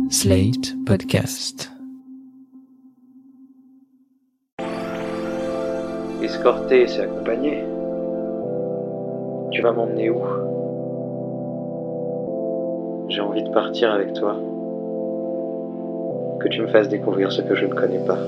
Slate Podcast. Escorter, c'est accompagner. Tu vas m'emmener où? J'ai envie de partir avec toi. Que tu me fasses découvrir ce que je ne connais pas.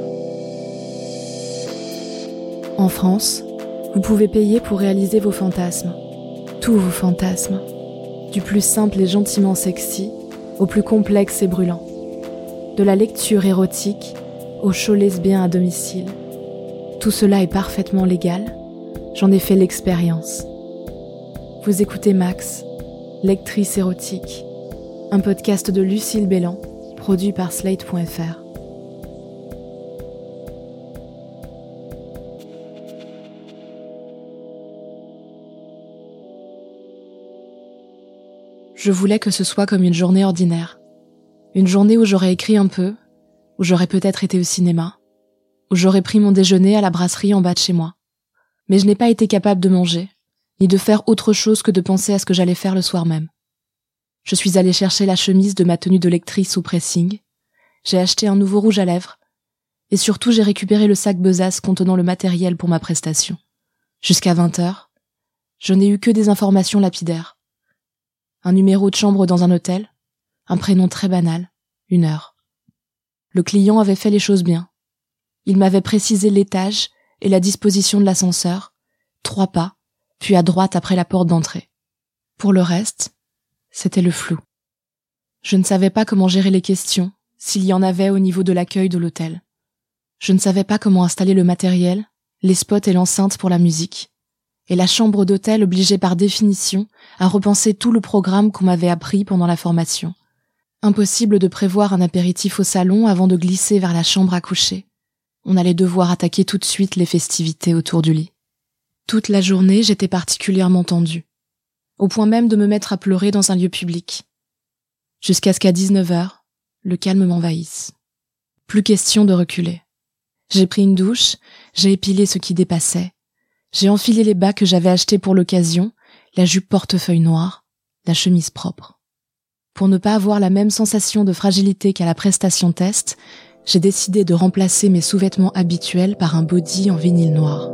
En France, vous pouvez payer pour réaliser vos fantasmes. Tous vos fantasmes. Du plus simple et gentiment sexy au plus complexe et brûlant. De la lecture érotique au show lesbien à domicile. Tout cela est parfaitement légal. J'en ai fait l'expérience. Vous écoutez Max, lectrice érotique, un podcast de Lucille Bélan, produit par Slate.fr. Je voulais que ce soit comme une journée ordinaire. Une journée où j'aurais écrit un peu, où j'aurais peut-être été au cinéma, où j'aurais pris mon déjeuner à la brasserie en bas de chez moi. Mais je n'ai pas été capable de manger, ni de faire autre chose que de penser à ce que j'allais faire le soir même. Je suis allée chercher la chemise de ma tenue de lectrice au pressing, j'ai acheté un nouveau rouge à lèvres, et surtout j'ai récupéré le sac Besace contenant le matériel pour ma prestation. Jusqu'à 20h, je n'ai eu que des informations lapidaires. Un numéro de chambre dans un hôtel, un prénom très banal, une heure. Le client avait fait les choses bien. Il m'avait précisé l'étage et la disposition de l'ascenseur, 3 pas, puis à droite après la porte d'entrée. Pour le reste, c'était le flou. Je ne savais pas comment gérer les questions, s'il y en avait au niveau de l'accueil de l'hôtel. Je ne savais pas comment installer le matériel, les spots et l'enceinte pour la musique. Et la chambre d'hôtel obligeait par définition à repenser tout le programme qu'on m'avait appris pendant la formation. Impossible de prévoir un apéritif au salon avant de glisser vers la chambre à coucher. On allait devoir attaquer tout de suite les festivités autour du lit. Toute la journée, j'étais particulièrement tendue, au point même de me mettre à pleurer dans un lieu public. Jusqu'à ce qu'à 19h, le calme m'envahisse. Plus question de reculer. J'ai pris une douche, j'ai épilé ce qui dépassait, j'ai enfilé les bas que j'avais achetés pour l'occasion, la jupe portefeuille noire, la chemise propre. Pour ne pas avoir la même sensation de fragilité qu'à la prestation test, j'ai décidé de remplacer mes sous-vêtements habituels par un body en vinyle noir.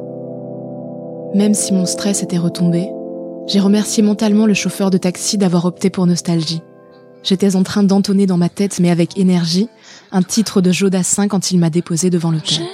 Même si mon stress était retombé, j'ai remercié mentalement le chauffeur de taxi d'avoir opté pour Nostalgie. J'étais en train d'entonner dans ma tête, mais avec énergie, un titre de Joe Dassin quand il m'a déposé devant l'hôtel.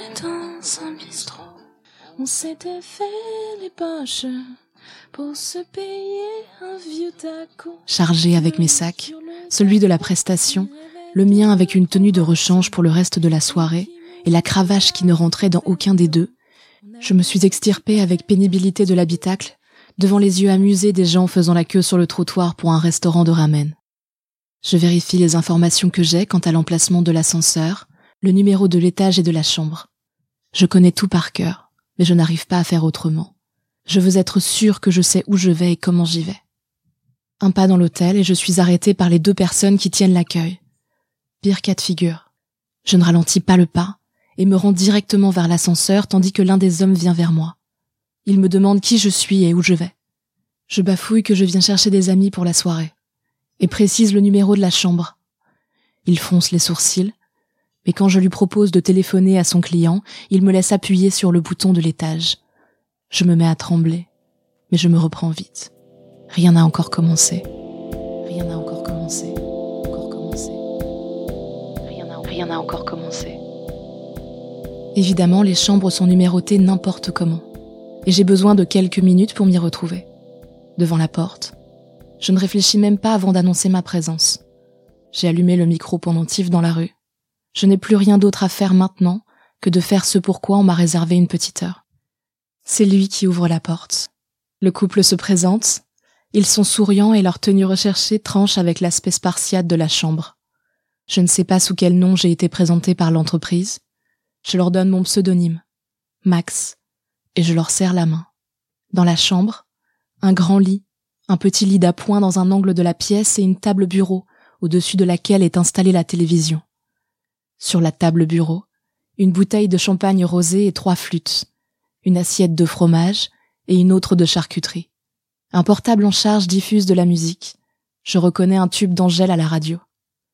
On s'était fait les poches pour se payer un vieux taco. Chargé avec mes sacs, celui de la prestation, le mien avec une tenue de rechange pour le reste de la soirée et la cravache qui ne rentrait dans aucun des deux, je me suis extirpée avec pénibilité de l'habitacle, devant les yeux amusés des gens faisant la queue sur le trottoir pour un restaurant de ramen. Je vérifie les informations que j'ai quant à l'emplacement de l'ascenseur, le numéro de l'étage et de la chambre. Je connais tout par cœur. Mais je n'arrive pas à faire autrement. Je veux être sûre que je sais où je vais et comment j'y vais. Un pas dans l'hôtel et je suis arrêtée par les 2 personnes qui tiennent l'accueil. Pire cas de figure. Je ne ralentis pas le pas et me rends directement vers l'ascenseur tandis que l'un des hommes vient vers moi. Il me demande qui je suis et où je vais. Je bafouille que je viens chercher des amis pour la soirée et précise le numéro de la chambre. Il fronce les sourcils. Mais quand je lui propose de téléphoner à son client, il me laisse appuyer sur le bouton de l'étage. Je me mets à trembler, mais je me reprends vite. Rien n'a encore commencé. Rien n'a encore commencé. Rien n'a encore commencé. Évidemment, les chambres sont numérotées n'importe comment. Et j'ai besoin de quelques minutes pour m'y retrouver. Devant la porte, je ne réfléchis même pas avant d'annoncer ma présence. J'ai allumé le micro pendentif dans la rue. Je n'ai plus rien d'autre à faire maintenant que de faire ce pourquoi on m'a réservé une petite heure. C'est lui qui ouvre la porte. Le couple se présente. Ils sont souriants et leur tenue recherchée tranche avec l'aspect spartiate de la chambre. Je ne sais pas sous quel nom j'ai été présentée par l'entreprise. Je leur donne mon pseudonyme, Max, et je leur serre la main. Dans la chambre, un grand lit, un petit lit d'appoint dans un angle de la pièce et une table bureau au-dessus de laquelle est installée la télévision. Sur la table bureau, une bouteille de champagne rosé et 3 flûtes, une assiette de fromage et une autre de charcuterie. Un portable en charge diffuse de la musique. Je reconnais un tube d'Angèle à la radio.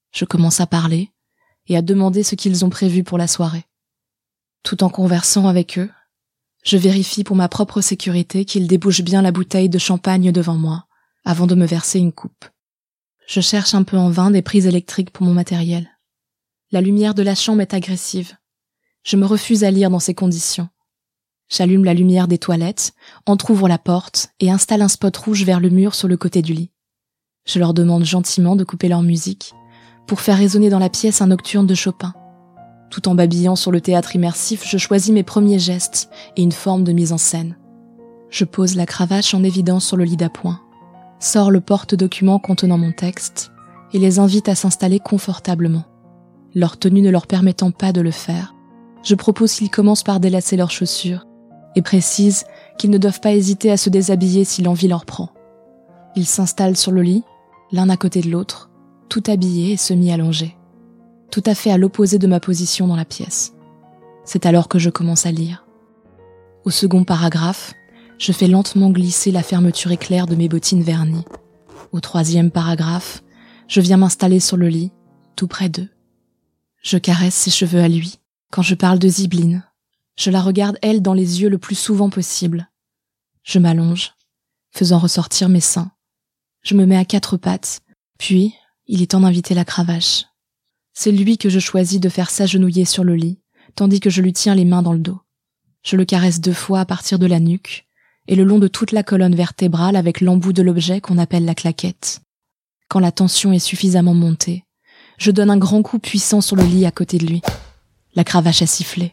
Je commence à parler et à demander ce qu'ils ont prévu pour la soirée. Tout en conversant avec eux, je vérifie pour ma propre sécurité qu'ils débouchent bien la bouteille de champagne devant moi, avant de me verser une coupe. Je cherche un peu en vain des prises électriques pour mon matériel. La lumière de la chambre est agressive. Je me refuse à lire dans ces conditions. J'allume la lumière des toilettes, entr'ouvre la porte et installe un spot rouge vers le mur sur le côté du lit. Je leur demande gentiment de couper leur musique pour faire résonner dans la pièce un nocturne de Chopin. Tout en babillant sur le théâtre immersif, je choisis mes premiers gestes et une forme de mise en scène. Je pose la cravache en évidence sur le lit d'appoint, sors le porte-document contenant mon texte et les invite à s'installer confortablement. Leur tenue ne leur permettant pas de le faire, je propose qu'ils commencent par délacer leurs chaussures et précise qu'ils ne doivent pas hésiter à se déshabiller si l'envie leur prend. Ils s'installent sur le lit, l'un à côté de l'autre, tout habillés et semi-allongés, tout à fait à l'opposé de ma position dans la pièce. C'est alors que je commence à lire. Au second paragraphe, je fais lentement glisser la fermeture éclair de mes bottines vernies. Au troisième paragraphe, je viens m'installer sur le lit, tout près d'eux. Je caresse ses cheveux à lui. Quand je parle de Zibline, je la regarde elle dans les yeux le plus souvent possible. Je m'allonge, faisant ressortir mes seins. Je me mets à quatre pattes, puis il est temps d'inviter la cravache. C'est lui que je choisis de faire s'agenouiller sur le lit, tandis que je lui tiens les mains dans le dos. Je le caresse 2 fois à partir de la nuque, et le long de toute la colonne vertébrale avec l'embout de l'objet qu'on appelle la claquette. Quand la tension est suffisamment montée, je donne un grand coup puissant sur le lit à côté de lui. La cravache a sifflé.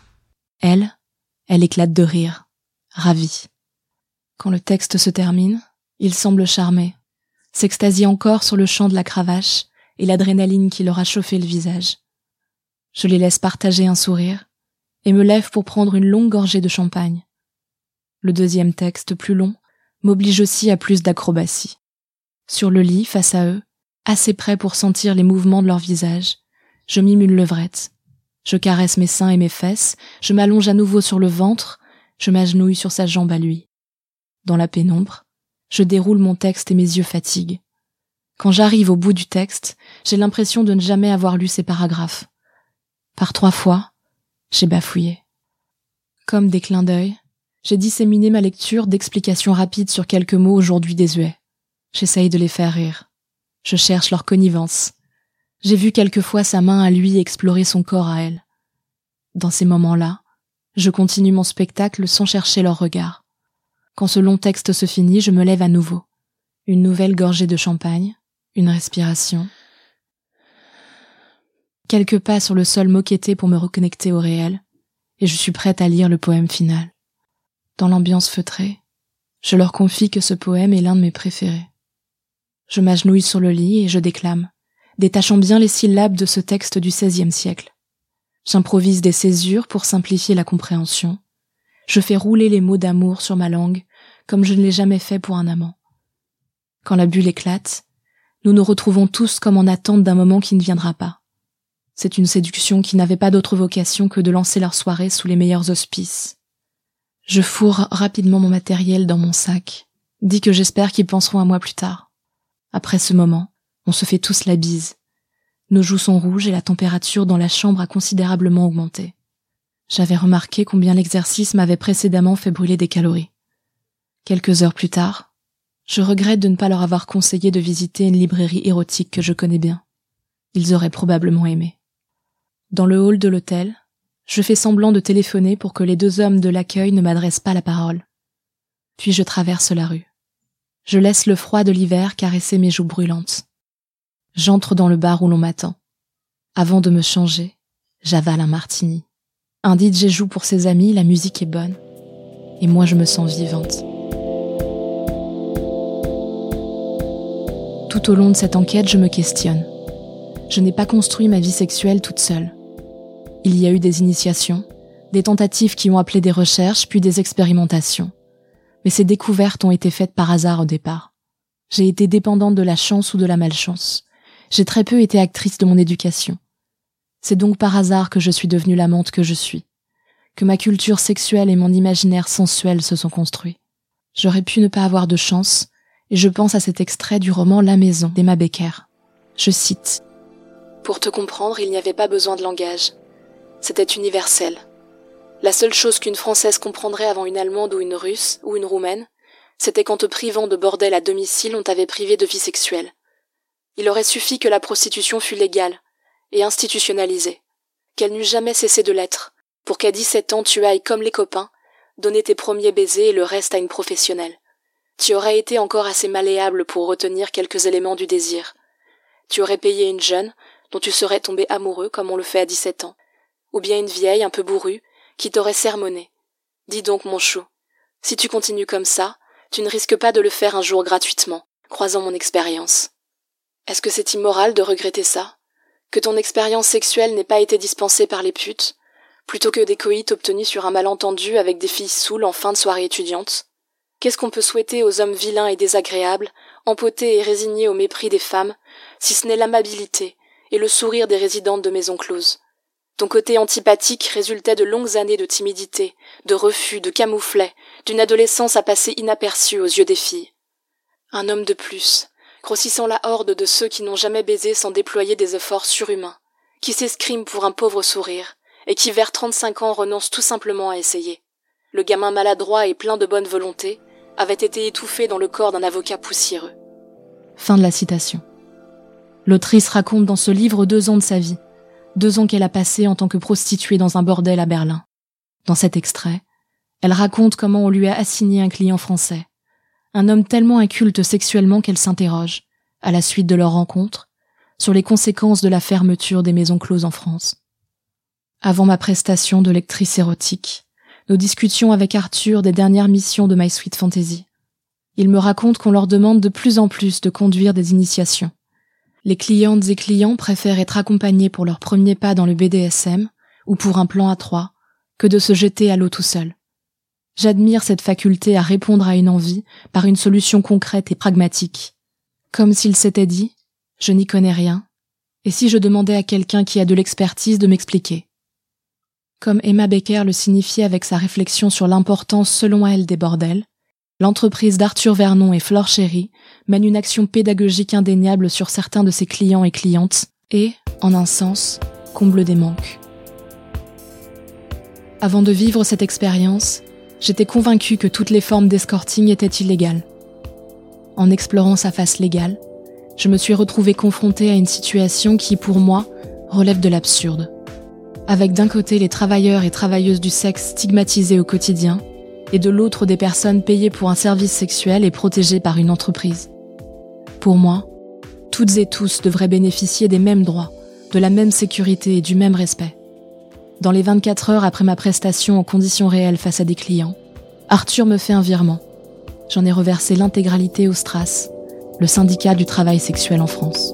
Elle éclate de rire, ravie. Quand le texte se termine, il semble charmé, s'extasie encore sur le chant de la cravache et l'adrénaline qui leur a chauffé le visage. Je les laisse partager un sourire et me lève pour prendre une longue gorgée de champagne. Le deuxième texte, plus long, m'oblige aussi à plus d'acrobatie. Sur le lit, face à eux, assez près pour sentir les mouvements de leur visage, je mime une levrette. Je caresse mes seins et mes fesses, je m'allonge à nouveau sur le ventre, je m'agenouille sur sa jambe à lui. Dans la pénombre, je déroule mon texte et mes yeux fatiguent. Quand j'arrive au bout du texte, j'ai l'impression de ne jamais avoir lu ces paragraphes. Par 3 fois, j'ai bafouillé. Comme des clins d'œil, j'ai disséminé ma lecture d'explications rapides sur quelques mots aujourd'hui désuets. J'essaye de les faire rire. Je cherche leur connivence. J'ai vu quelquefois sa main à lui explorer son corps à elle. Dans ces moments-là, je continue mon spectacle sans chercher leur regard. Quand ce long texte se finit, je me lève à nouveau. Une nouvelle gorgée de champagne, une respiration. Quelques pas sur le sol moquetté pour me reconnecter au réel, et je suis prête à lire le poème final. Dans l'ambiance feutrée, je leur confie que ce poème est l'un de mes préférés. Je m'agenouille sur le lit et je déclame, détachant bien les syllabes de ce texte du XVIe siècle. J'improvise des césures pour simplifier la compréhension. Je fais rouler les mots d'amour sur ma langue, comme je ne l'ai jamais fait pour un amant. Quand la bulle éclate, nous nous retrouvons tous comme en attente d'un moment qui ne viendra pas. C'est une séduction qui n'avait pas d'autre vocation que de lancer leur soirée sous les meilleurs auspices. Je fourre rapidement mon matériel dans mon sac, dis que j'espère qu'ils penseront à moi plus tard. Après ce moment, on se fait tous la bise. Nos joues sont rouges et la température dans la chambre a considérablement augmenté. J'avais remarqué combien l'exercice m'avait précédemment fait brûler des calories. Quelques heures plus tard, je regrette de ne pas leur avoir conseillé de visiter une librairie érotique que je connais bien. Ils auraient probablement aimé. Dans le hall de l'hôtel, je fais semblant de téléphoner pour que les 2 hommes de l'accueil ne m'adressent pas la parole. Puis je traverse la rue. Je laisse le froid de l'hiver caresser mes joues brûlantes. J'entre dans le bar où l'on m'attend. Avant de me changer, j'avale un martini. Un DJ joue pour ses amis, la musique est bonne. Et moi je me sens vivante. Tout au long de cette enquête, je me questionne. Je n'ai pas construit ma vie sexuelle toute seule. Il y a eu des initiations, des tentatives qui ont appelé des recherches, puis des expérimentations. Mais ces découvertes ont été faites par hasard au départ. J'ai été dépendante de la chance ou de la malchance. J'ai très peu été actrice de mon éducation. C'est donc par hasard que je suis devenue l'amante que je suis, que ma culture sexuelle et mon imaginaire sensuel se sont construits. J'aurais pu ne pas avoir de chance, et je pense à cet extrait du roman La Maison d'Emma Becker. Je cite: Pour te comprendre, il n'y avait pas besoin de langage. C'était universel. La seule chose qu'une Française comprendrait avant une Allemande ou une Russe ou une Roumaine, c'était qu'en te privant de bordel à domicile, on t'avait privé de vie sexuelle. Il aurait suffi que la prostitution fût légale et institutionnalisée, qu'elle n'eût jamais cessé de l'être, pour qu'à 17 ans tu ailles comme les copains, donner tes premiers baisers et le reste à une professionnelle. Tu aurais été encore assez malléable pour retenir quelques éléments du désir. Tu aurais payé une jeune, dont tu serais tombé amoureux comme on le fait à 17 ans, ou bien une vieille un peu bourrue, qui t'aurait sermonné. Dis donc mon chou, si tu continues comme ça, tu ne risques pas de le faire un jour gratuitement, croisant mon expérience. Est-ce que c'est immoral de regretter ça? Que ton expérience sexuelle n'ait pas été dispensée par les putes, plutôt que des coïts obtenus sur un malentendu avec des filles saoules en fin de soirée étudiante? Qu'est-ce qu'on peut souhaiter aux hommes vilains et désagréables, empotés et résignés au mépris des femmes, si ce n'est l'amabilité et le sourire des résidentes de maisons closes? Ton côté antipathique résultait de longues années de timidité, de refus, de camouflet, d'une adolescence à passer inaperçue aux yeux des filles. Un homme de plus, grossissant la horde de ceux qui n'ont jamais baisé sans déployer des efforts surhumains, qui s'escriment pour un pauvre sourire, et qui vers 35 ans renoncent tout simplement à essayer. Le gamin maladroit et plein de bonne volonté avait été étouffé dans le corps d'un avocat poussiéreux. Fin de la citation. L'autrice raconte dans ce livre 2 ans de sa vie, 2 ans qu'elle a passé en tant que prostituée dans un bordel à Berlin. Dans cet extrait, elle raconte comment on lui a assigné un client français, un homme tellement inculte sexuellement qu'elle s'interroge, à la suite de leur rencontre, sur les conséquences de la fermeture des maisons closes en France. Avant ma prestation de lectrice érotique, nous discutions avec Arthur des dernières missions de My Sweet Fantasy. Il me raconte qu'on leur demande de plus en plus de conduire des initiations. Les clientes et clients préfèrent être accompagnés pour leur premier pas dans le BDSM ou pour un plan à 3 que de se jeter à l'eau tout seul. J'admire cette faculté à répondre à une envie par une solution concrète et pragmatique. Comme s'il s'était dit « je n'y connais rien » et si je demandais à quelqu'un qui a de l'expertise de m'expliquer. Comme Emma Becker le signifiait avec sa réflexion sur l'importance selon elle des bordels, l'entreprise d'Arthur Vernon et Flore Chéry mène une action pédagogique indéniable sur certains de ses clients et clientes et, en un sens, comble des manques. Avant de vivre cette expérience, j'étais convaincue que toutes les formes d'escorting étaient illégales. En explorant sa face légale, je me suis retrouvée confrontée à une situation qui, pour moi, relève de l'absurde. Avec d'un côté les travailleurs et travailleuses du sexe stigmatisés au quotidien, et de l'autre des personnes payées pour un service sexuel et protégées par une entreprise. Pour moi, toutes et tous devraient bénéficier des mêmes droits, de la même sécurité et du même respect. Dans les 24 heures après ma prestation en conditions réelles face à des clients, Arthur me fait un virement. J'en ai reversé l'intégralité au STRAS, le syndicat du travail sexuel en France.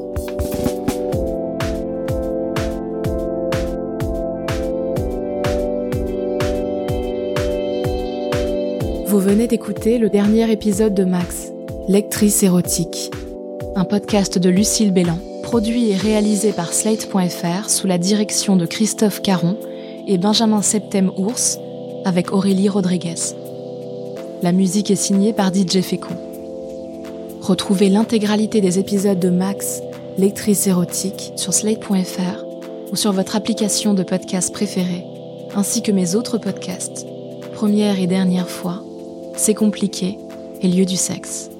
Vous venez d'écouter le dernier épisode de Max, Lectrice érotique, un podcast de Lucille Bélan, produit et réalisé par Slate.fr sous la direction de Christophe Caron et Benjamin Septem-Ours avec Aurélie Rodriguez. La musique est signée par DJ Fekou. Retrouvez l'intégralité des épisodes de Max, Lectrice érotique sur Slate.fr ou sur votre application de podcast préférée, ainsi que mes autres podcasts, Première et dernière fois, C'est compliqué et Lieu du sexe.